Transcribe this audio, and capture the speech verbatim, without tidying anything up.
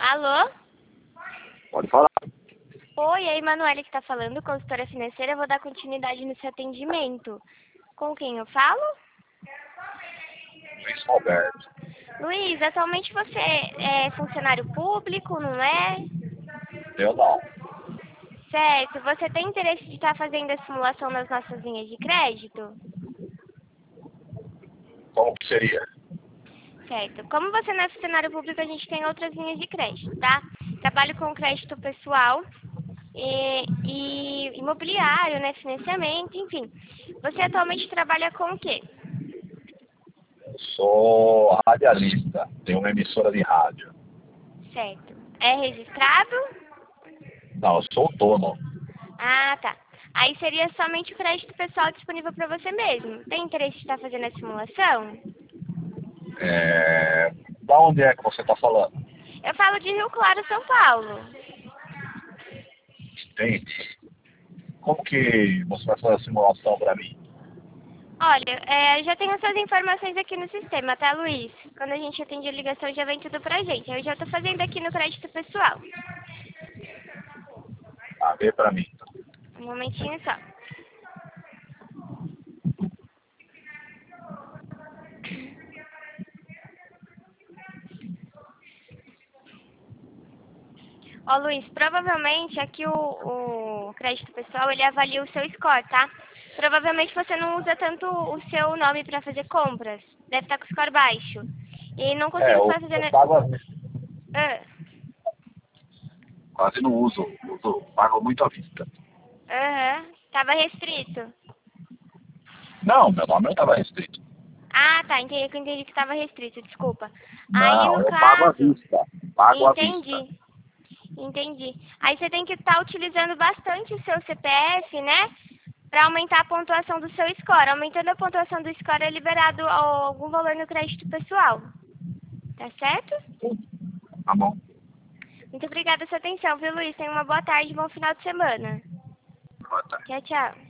Alô? Pode falar. Oi, é a Emanuele que está falando, consultora financeira. Eu vou dar continuidade no seu atendimento. Com quem eu falo? Luiz Roberto. Luiz, atualmente você é funcionário público, não é? Eu não. Certo. Você tem interesse de estar fazendo a simulação nas nossas linhas de crédito? Como que seria? Certo. Como você não é funcionário público, a gente tem outras linhas de crédito, tá? Trabalho com crédito pessoal e, e imobiliário, né? Financiamento, enfim. Você atualmente trabalha com o quê? Eu sou radialista. Tenho uma emissora de rádio. Certo. É registrado? Não, eu sou autônomo. Ah, tá. Aí seria somente o crédito pessoal disponível para você mesmo. Tem interesse em estar fazendo a simulação? É... Da onde é que você está falando? Eu falo de Rio Claro, São Paulo. Entendi. Como que você vai fazer a simulação para mim? Olha, é, já tenho essas informações aqui no sistema, tá, Luiz? Quando a gente atende a ligação, já vem tudo pra gente. Eu já tô fazendo aqui no crédito pessoal. Ah, vê para mim. Um momentinho só. Ó, Luiz, provavelmente aqui o, o crédito pessoal, ele avalia o seu score, tá? Provavelmente você não usa tanto o seu nome para fazer compras. Deve estar com o score baixo. E não É, consigo eu, fazer... eu ne- pago à vista. Ah, Quase não uso. uso. Pago muito à vista. aham, tava restrito. Não, meu nome não estava restrito. Ah, tá, entendi, eu entendi que estava restrito, desculpa. Aí, Não, no eu pago à caso, vista. Pago à vista. entendi. Entendi. Aí você tem que estar utilizando bastante o seu C P F, né? Para aumentar a pontuação do seu score. Aumentando a pontuação do score é liberado algum valor no crédito pessoal. Tá certo? Tá bom. Muito obrigada pela sua atenção, viu, Luiz? Tenha uma boa tarde e bom final de semana. Boa tarde. Tchau, tchau.